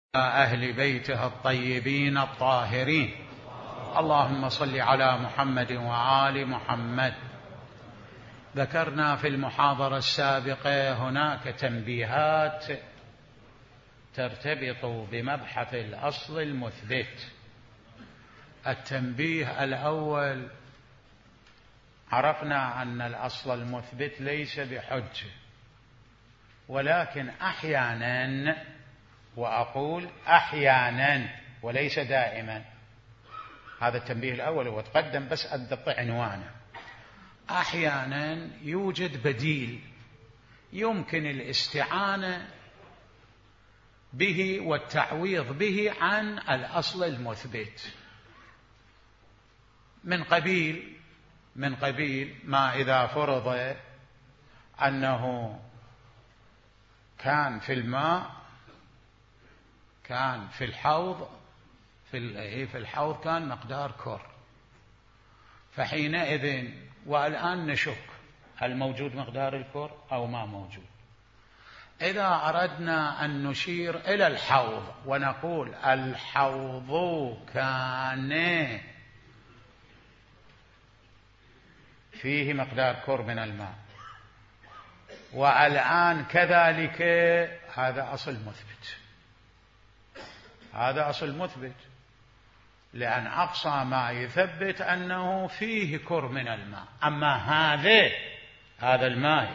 أهل بيته الطيبين الطاهرين. اللهم صل على محمد وآل محمد. ذكرنا في المحاضرة السابقة هناك تنبيهات ترتبط بمبحث الأصل المثبت. التنبيه الأول: عرفنا أن الأصل المثبت ليس بحجة، ولكن أحيانا، وأقول أحيانا وليس دائما، هذا التنبيه الأول هو تقدم بس أدق عنوانه. أحيانا يوجد بديل يمكن الاستعانة به والتعويض به عن الأصل المثبت، من قبيل ما إذا فرض أنه كان في الماء، كان في الحوض، في الحوض كان مقدار كر، فحينئذ والآن نشك هل موجود مقدار الكر أو ما موجود. إذا أردنا أن نشير إلى الحوض ونقول الحوض كان فيه مقدار كر من الماء والآن كذلك، هذا أصل مثبت، هذا أصل مثبت، لأن أقصى ما يثبت أنه فيه كر من الماء. أما هذا الماء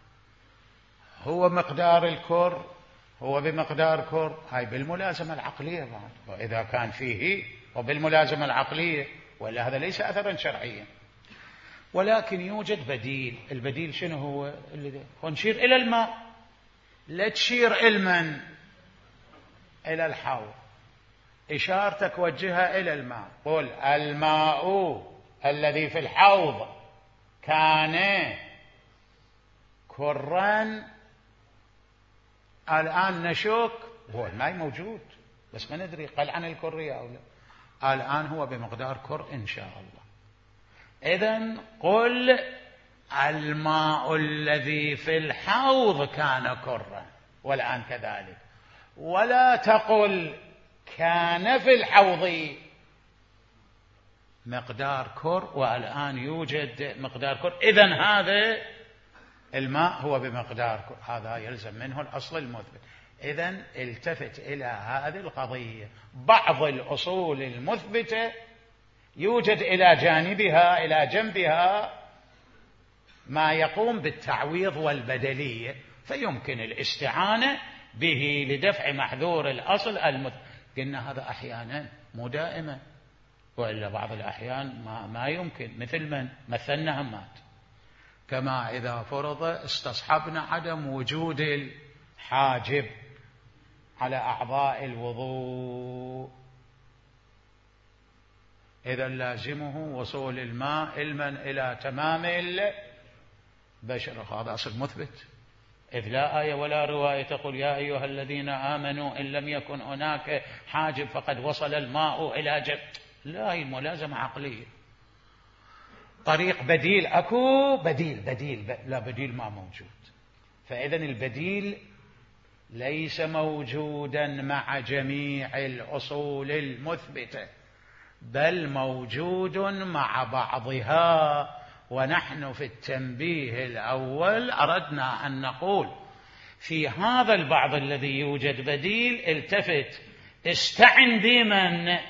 هو مقدار الكر، هو بمقدار كر، هاي بالملازمة العقلية بعد، وإذا كان فيه وبالملازمة العقلية، وإلا هذا ليس أثرا شرعيا. ولكن يوجد بديل. البديل شنو هو؟ ونشير إلى الماء، لا تشير إلى إلى الحوض، إشارتك وجهها إلى الماء. قل الماء الذي في الحوض كان كرا، الآن نشك هو الماء موجود بس ما ندري قل عن الكرية أو لا، الآن هو بمقدار كر إن شاء الله. إذن قل الماء الذي في الحوض كان كرا والآن كذلك، ولا تقل كان في الحوض مقدار كر والآن يوجد مقدار كر، إذن هذا الماء هو بمقدار كر، هذا يلزم منه الأصل المثبت. إذن التفت إلى هذه القضية. بعض الأصول المثبتة يوجد إلى جانبها، إلى جنبها، ما يقوم بالتعويض والبدلية، فيمكن الاستعانة به لدفع محذور الأصل المثبت. قلنا هذا أحيانا مو دائما، وإلا بعض الأحيان ما يمكن، مثل من مثلنا همات، كما إذا فرض استصحبنا عدم وجود الحاجب على أعضاء الوضوء، إذا لازمه وصول الماء علما إلى تمام البشرة، هذا أصل مثبت، إذ لا آية ولا رواية تقول يا أيها الذين آمنوا إن لم يكن هناك حاجب فقد وصل الماء إلى جب. لا، هي ملازمة عقلية. طريق بديل أكو، بديل لا، بديل ما موجود. فإذن البديل ليس موجودا مع جميع الأصول المثبتة، بل موجود مع بعضها. ونحن في التنبيه الأول أردنا أن نقول في هذا البعض الذي يوجد بديل، التفت، استعن بمن؟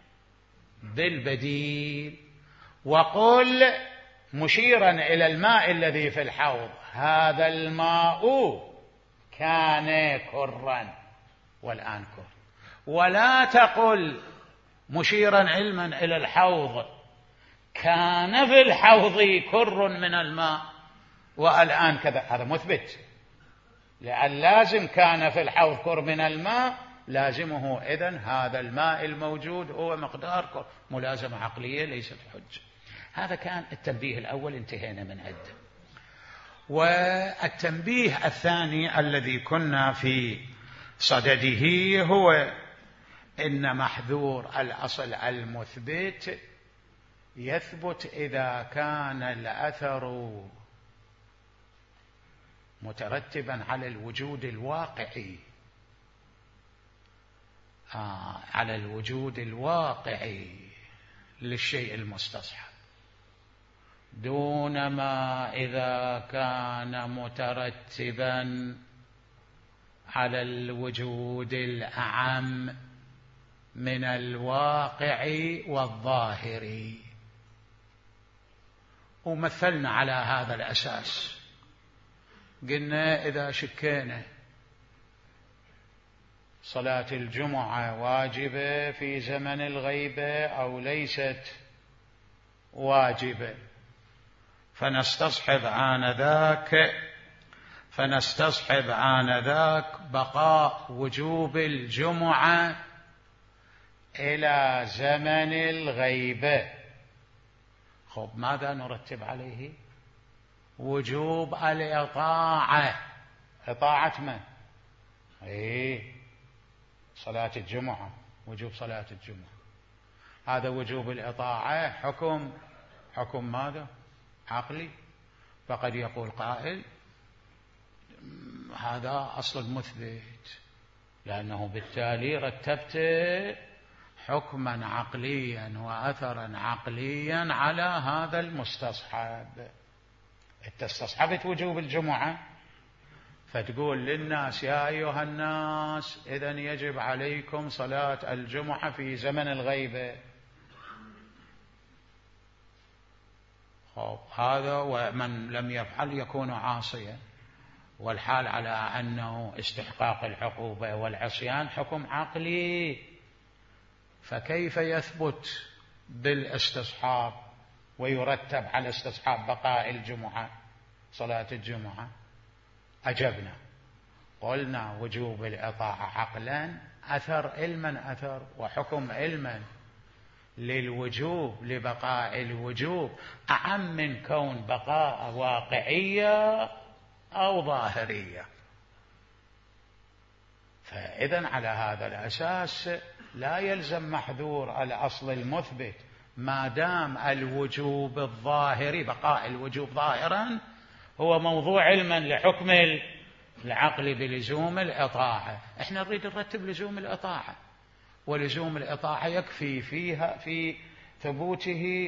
بالبديل، وقل مشيرا إلى الماء الذي في الحوض هذا الماء كان كرا والآن كر، ولا تقل مشيرا علما إلى الحوض كان في الحوض كر من الماء والآن كذا، هذا مثبت، لأن لازم كان في الحوض كر من الماء، لازمه إذن هذا الماء الموجود هو مقدار كر، ملازمة عقلية ليست حجة. هذا كان التنبيه الأول، انتهينا من عده. والتنبيه الثاني الذي كنا في صدده هو إن محذور الأصل المثبت يثبت إذا كان الأثر مترتبا على الوجود الواقعي، على الوجود الواقعي للشيء المستصحب، دون ما إذا كان مترتبا على الوجود الأعم من الواقع والظاهر. ومثلنا على هذا الأساس، قلنا إذا شكينا صلاة الجمعة واجبة في زمن الغيبة أو ليست واجبة، فنستصحب آنذاك بقاء وجوب الجمعة إلى زمن الغيبة. خب ماذا نرتب عليه؟ وجوب الإطاعة. إطاعة من؟ صلاة الجمعة، وجوب صلاة الجمعة، هذا وجوب الإطاعة. حكم ماذا؟ عقلي. فقد يقول قائل هذا أصل مثبت، لأنه بالتالي رتبت حكما عقليا وأثرا عقليا على هذا المستصحب. أنت استصحبت وجوب الجمعة، فتقول للناس يا أيها الناس إذن يجب عليكم صلاة الجمعة في زمن الغيبة. هذا ومن لم يفعل يكون عاصيا، والحال على أنه استحقاق العقوبة والعصيان حكم عقلي، فكيف يثبت بالاستصحاب ويرتب على استصحاب بقاء الجمعة صلاة الجمعة؟ أجبنا قلنا وجوب الإطاعة عقلا، أثر علما، أثر وحكم علما للوجوب، لبقاء الوجوب أعم من كون بقاء واقعية أو ظاهرية. فإذن على هذا الأساس لا يلزم محذور الأصل المثبت ما دام الوجوب الظاهري، بقاء الوجوب ظاهرا هو موضوع علما لحكم العقل بلزوم الإطاعة. احنا نريد نرتب لزوم الإطاعة، ولزوم الإطاعة يكفي فيها في ثبوته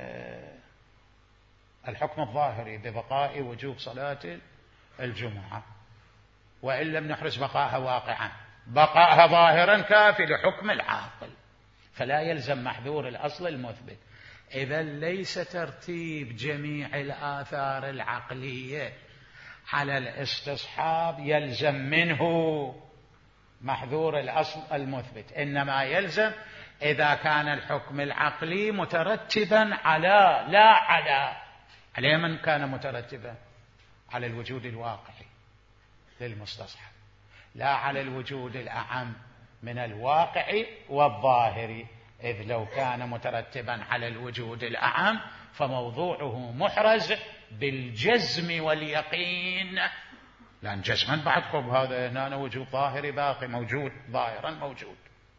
الحكم الظاهري ببقاء وجوب صلاة الجمعة، وإن لم نحرز بقاءها واقعا، بقاءها ظاهرا كافي لحكم العاقل، فلا يلزم محذور الأصل المثبت. إذا ليس ترتيب جميع الآثار العقلية على الاستصحاب يلزم منه محذور الأصل المثبت، إنما يلزم إذا كان الحكم العقلي مترتبا على، لا على من كان مترتبا على الوجود الواقعي للمستصحب، لا على الوجود الأعم من الواقع والظاهر. إذ لو كان مترتبا على الوجود الأعم فموضوعه محرز بالجزم واليقين، لأن جزما بعد قرب هذا هنا وجود ظاهري باقي موجود، ظاهرا موجود،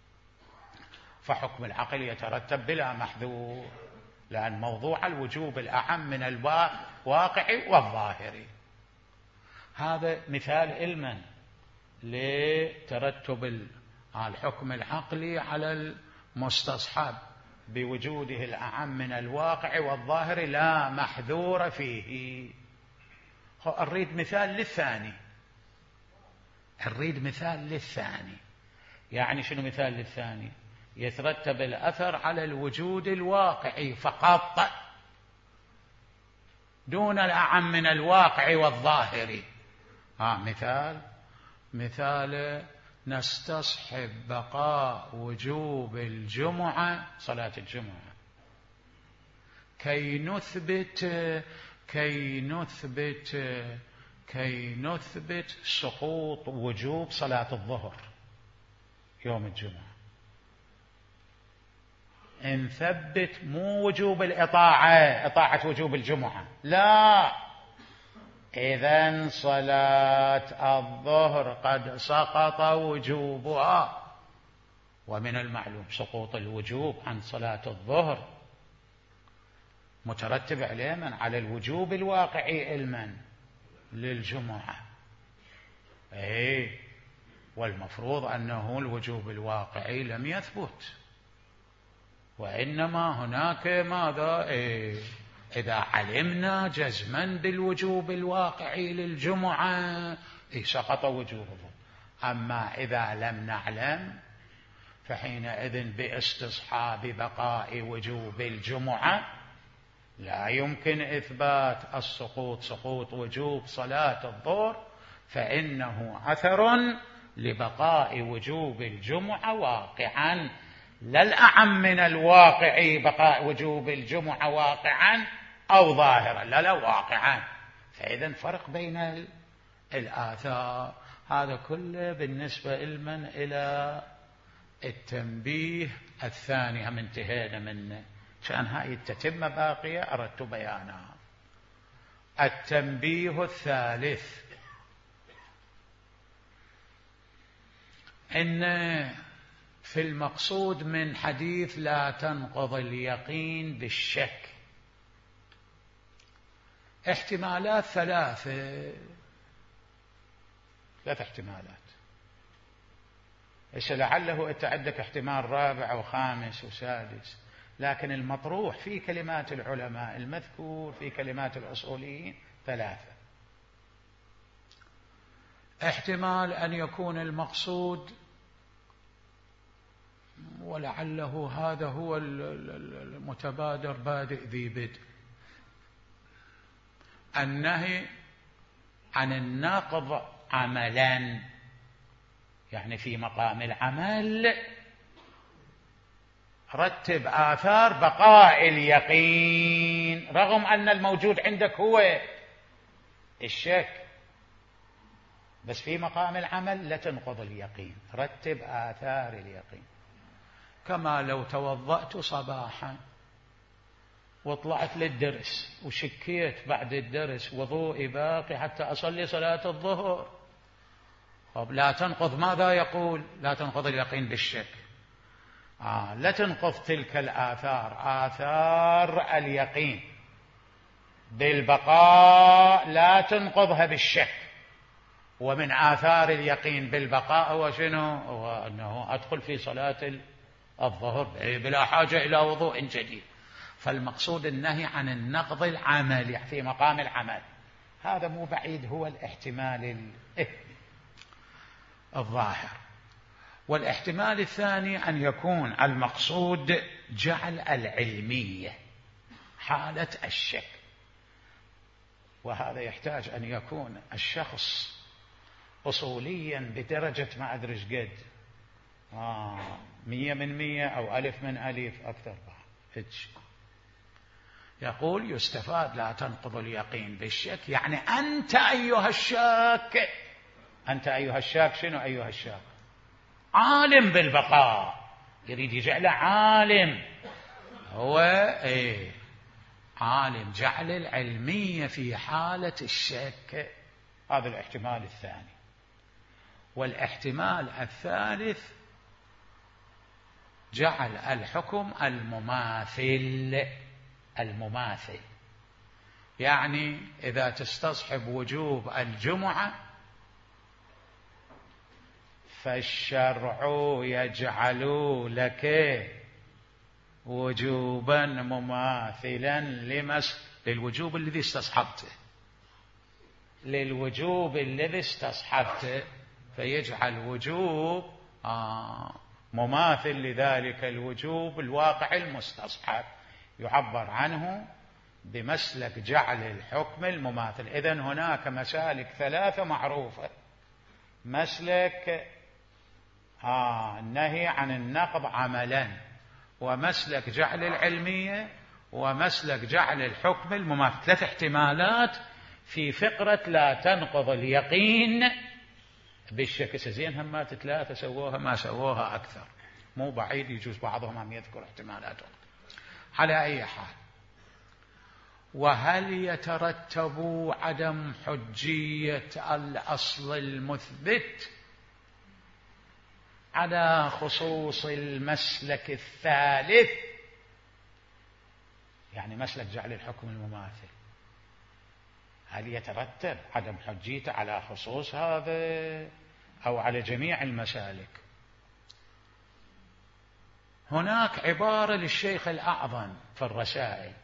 فحكم العقل يترتب بلا محذور، لأن موضوع الوجوب الأعم من الواقع والظاهر. هذا مثال علما لترتب الحكم العقلي على المستصحب بوجوده الأعم من الواقع والظاهر لا محذور فيه. نريد مثال للثاني. يعني شنو مثال للثاني؟ يترتب الأثر على الوجود الواقعي فقط دون الأعم من الواقع والظاهر. مثال نستصحب بقاء وجوب الجمعة، صلاة الجمعة، كي نثبت سقوط وجوب صلاة الظهر يوم الجمعة. نثبت مو وجوب الإطاعة، إطاعة وجوب الجمعة، لا، إذن صلاة الظهر قد سقط وجوبها، ومن المعلوم سقوط الوجوب عن صلاة الظهر مترتب علما على الوجوب الواقعي علما للجمعة. والمفروض أنه الوجوب الواقعي لم يثبت، وإنما هناك ماذا؟ إذا علمنا جزما بالوجوب الواقعي للجمعة سقط وجوبه، أما إذا لم نعلم فحينئذ باستصحاب بقاء وجوب الجمعة لا يمكن إثبات السقوط، سقوط وجوب صلاة الظهر، فإنه أثر لبقاء وجوب الجمعة واقعا، لا الأعم من الواقع بقاء وجوب الجمعة واقعا أو ظاهرا، لا واقعا. فإذا فرق بين الآثار. هذا كله بالنسبة إلى التنبيه الثاني، هم انتهينا منه، كان هاي التتمة باقية أردت بيانها. التنبيه الثالث إن في المقصود من حديث لا تنقض اليقين بالشك احتمالات ثلاث احتمالات. لعله أنت عندك احتمال رابع وخامس وسادس، لكن المطروح في كلمات العلماء المذكور في كلمات الأصوليين ثلاثة. احتمال أن يكون المقصود، ولعله هذا هو المتبادر بادئ ذي بدء، النهي عن النقض عملا، يعني في مقام العمل رتب آثار بقاء اليقين رغم أن الموجود عندك هو الشك، بس في مقام العمل لا تنقض اليقين، رتب آثار اليقين. كما لو توضأت صباحا وطلعت للدرس وشكيت بعد الدرس وضوئي باقي حتى أصلي صلاة الظهر، طب لا تنقض، ماذا يقول؟ لا تنقض اليقين بالشك، لا تنقض تلك الآثار، آثار اليقين بالبقاء لا تنقضها بالشك. ومن آثار اليقين بالبقاء هو شنو؟ هو أنه أدخل في صلاة الظهر بلا حاجة إلى وضوء جديد. فالمقصود النهي عن النقض العملي في مقام العمل، هذا مو بعيد، هو الاحتمال الظاهر. والاحتمال الثاني أن يكون المقصود جعل العلمية حالة الشك، وهذا يحتاج أن يكون الشخص أصوليا بدرجة ما أدري ايش قد 100% أو 1000 أكثر. يقول يستفاد لا تنقض اليقين بالشك، يعني أنت أيها الشاك، أنت أيها الشاك، شنو أيها الشاك؟ عالم بالبقاء، يريد يجعله عالم، هو عالم، جعل العلمية في حالة الشك. هذا الاحتمال الثاني. والاحتمال الثالث جعل الحكم المماثل، يعني إذا تستصحب وجوب الجمعة فالشرع يجعل لك وجوبا مماثلا للوجوب الذي استصحبته، للوجوب الذي استصحبته، فيجعل وجوب مماثل لذلك الوجوب الواقع المستصحب، يعبر عنه بمسلك جعل الحكم المماثل. إذن هناك مسالك ثلاثة معروفة: مسلك النهي عن النقض عملا، ومسلك جعل العلمية، ومسلك جعل الحكم المماثل. ثلاث احتمالات في فقرة لا تنقض اليقين بالشك. زين هم ثلاثة سووها ما سووها أكثر، مو بعيد يجوز بعضهم أن يذكر احتمالاتهم. على أي حال، وهل يترتب عدم حجية الأصل المثبت على خصوص المسلك الثالث، يعني مسلك جعل الحكم المماثل، هل يترتب عدم حجيته على خصوص هذا أو على جميع المسالك. هناك عبارة للشيخ الأعظم في الرسائل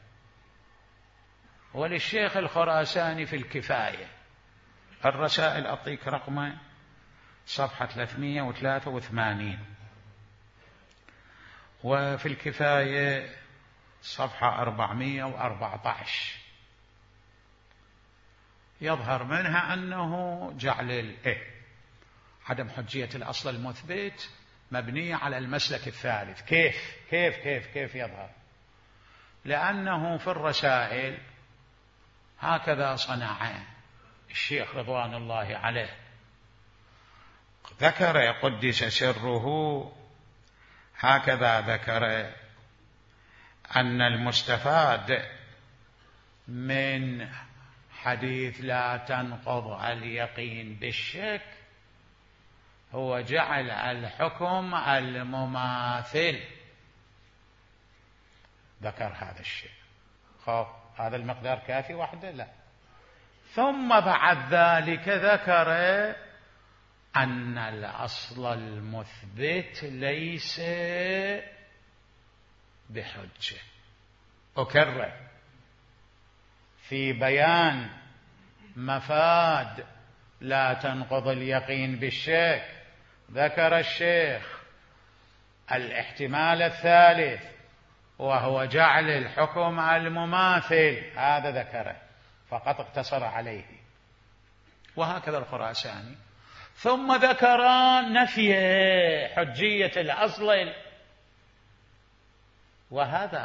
وللشيخ الخراساني في الكفاية. الرسائل أعطيك رقمه صفحة 383، وفي الكفاية صفحة 414. يظهر منها أنه جعل عدم حجية الأصل المثبت مبنية على المسلك الثالث. كيف يظهر؟ لأنه في الرسائل هكذا صنع الشيخ رضوان الله عليه، ذكر قدس سره، هكذا ذكر أن المستفاد من حديث لا تنقض اليقين بالشك هو جعل الحكم المماثل. ذكر هذا الشيء. هذا المقدار كافي وحده؟ لا. ثم بعد ذلك ذكر أن الأصل المثبت ليس بحجة. أكرر، في بيان مفاد لا تنقض اليقين بالشك ذكر الشيخ الاحتمال الثالث وهو جعل الحكم المماثل، هذا ذكره فقط اقتصر عليه، وهكذا الخراساني. ثم ذكر نفي حجية الأصل، وهذا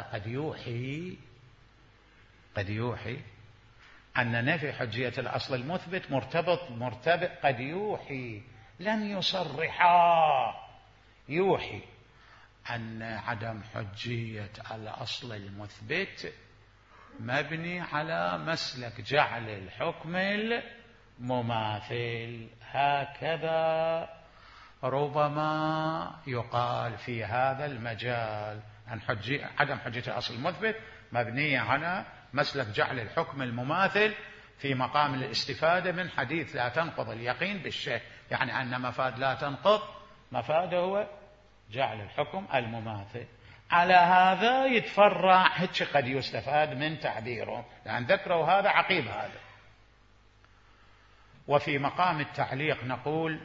قد يوحي أن نفي حجية الأصل المثبت مرتبط قد يوحي، لم يصرحا، يوحي أن عدم حجية الأصل المثبت مبني على مسلك جعل الحكم المماثل. هكذا ربما يقال في هذا المجال أن عدم حجية الأصل المثبت مبنية على مسلك جعل الحكم المماثل في مقام الاستفادة من حديث لا تنقض اليقين بالشك، يعني أن مفاد لا تنقض مفاده هو جعل الحكم المماثل. على هذا يتفرع هيك قد يستفاد من تعبيره، لأن ذكروا هذا عقيب هذا. وفي مقام التعليق نقول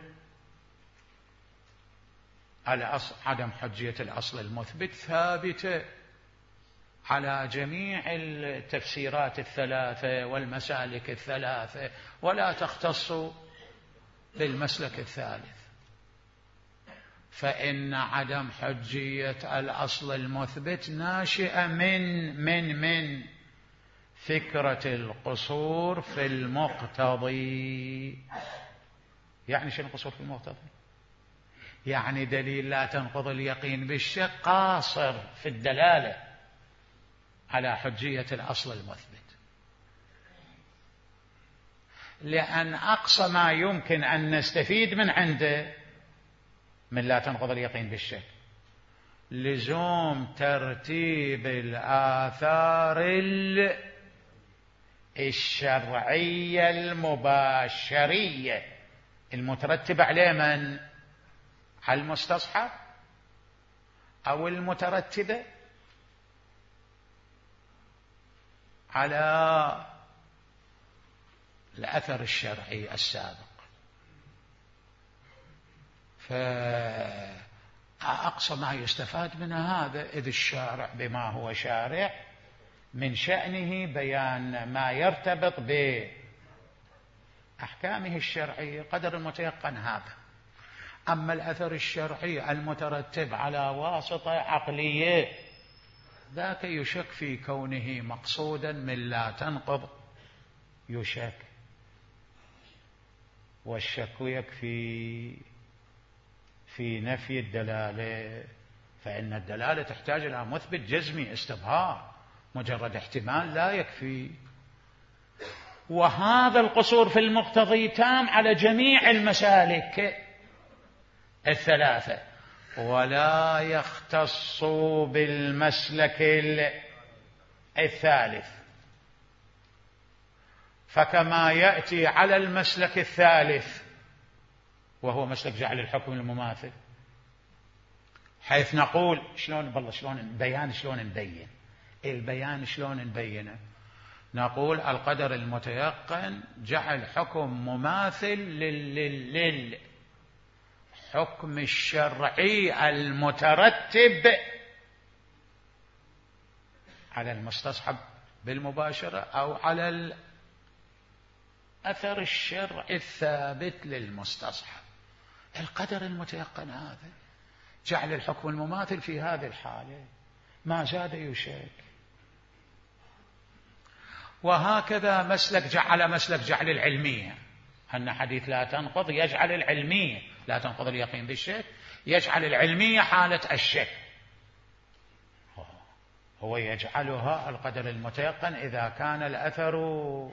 عدم حجية الأصل المثبت ثابتة على جميع التفسيرات الثلاثة والمسالك الثلاثة، ولا تختص بالمسلك الثالث. فإن عدم حجية الأصل المثبت ناشئة من فكرة القصور في المقتضي. يعني شنو القصور في المقتضي؟ يعني دليل لا تنقض اليقين بالشك قاصر في الدلالة على حجية الأصل المثبت، لأن أقصى ما يمكن أن نستفيد من عنده من لا تنقض اليقين بالشك لزوم ترتيب الآثار الشرعية المباشرية المترتبة على من؟ على المستصحب أو المترتبة على الأثر الشرعي السابق. فأقصى ما يستفاد من هذا إذ الشارع بما هو شارع من شأنه بيان ما يرتبط بأحكامه الشرعية قدر المتيقن هذا. أما الأثر الشرعي المترتب على واسطة عقلية ذاك يشك في كونه مقصودا من لا تنقض، يشك، والشك يكفي في نفي الدلالة، فإن الدلالة تحتاج إلى مثبت جزمي استظهار، مجرد احتمال لا يكفي. وهذا القصور في المقتضي تام على جميع المسالك الثلاثة، ولا يختص بالمسلك الثالث. فكما يأتي على المسلك الثالث وهو مسلك جعل الحكم المماثل، حيث نقول شلون نبينه؟ نقول القدر المتيقن جعل حكم مماثل للحكم الشرعي المترتب على المستصحب بالمباشرة أو على الأثر الشرعي الثابت للمستصحب. القدر المتيقن هذا جعل الحكم المماثل في هذه الحالة، ما زاد يشك. وهكذا مسلك جعل العلمية، أن حديث لا تنقض يجعل العلمية، لا تنقض اليقين بالشك، يجعل العلمية حالة الشك، هو يجعلها القدر المتيقن إذا كان الأثر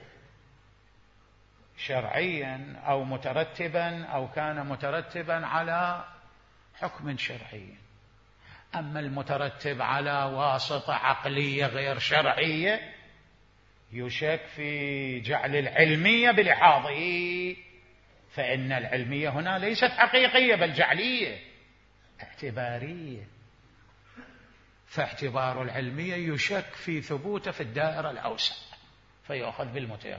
شرعيا أو مترتبا أو كان مترتبا على حكم شرعي. أما المترتب على واسطة عقلية غير شرعية يشك في جعل العلمية بلحاظه، فإن العلمية هنا ليست حقيقية بل جعلية اعتبارية، فاعتبار العلمية يشك في ثبوته في الدائرة الأوسع فيأخذ بالمتيقن.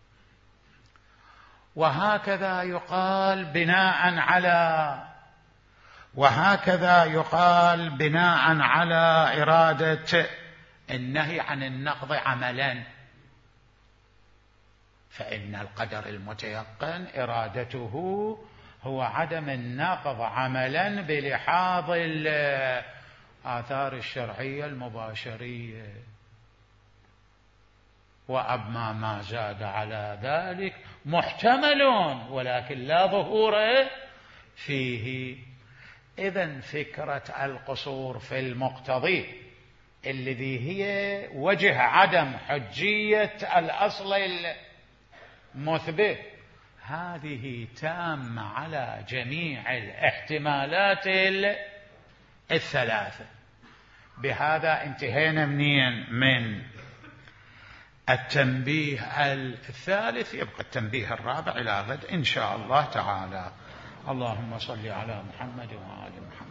وهكذا يقال بناء على إرادة النهي عن النقض عملا، فإن القدر المتيقن إرادته هو عدم النقض عملا بلحاظ الآثار الشرعية المباشرية، وأما ما زاد على ذلك محتمل ولكن لا ظهور فيه. إذن فكرة القصور في المقتضي الذي هي وجه عدم حجية الأصل المثبت هذه تامة على جميع الاحتمالات الثلاثة. بهذا انتهينا من التنبيه الثالث، يبقى التنبيه الرابع إلى غد إن شاء الله تعالى. اللهم صل على محمد وآل محمد.